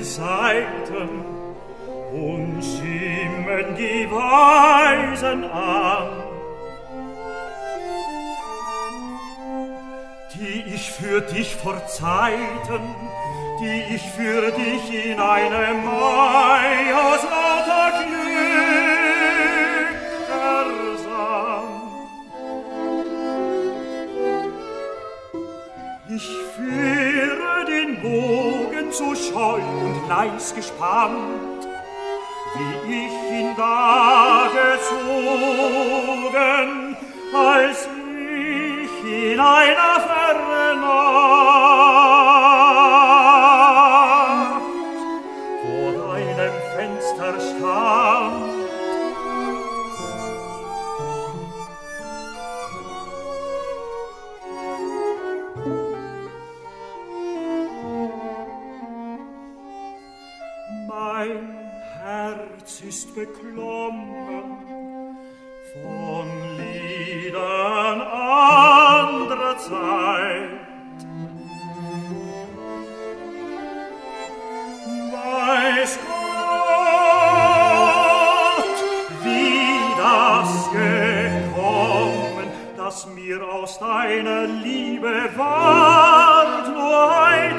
Seiten und stimmen die Weisen an, die ich für dich vor Zeiten, die ich für dich in einem Mai aus lauter Glück ersang. Ich führe den Bogen so scheu und leis gespannt, wie ich ihn da gezogen, als ich in einer fernen Nacht vor deinem Fenster stand. Mein Herz ist beklommen von Liedern anderer Zeit. Weiß Gott, wie das gekommen, dass mir aus deiner Liebe ward nur ein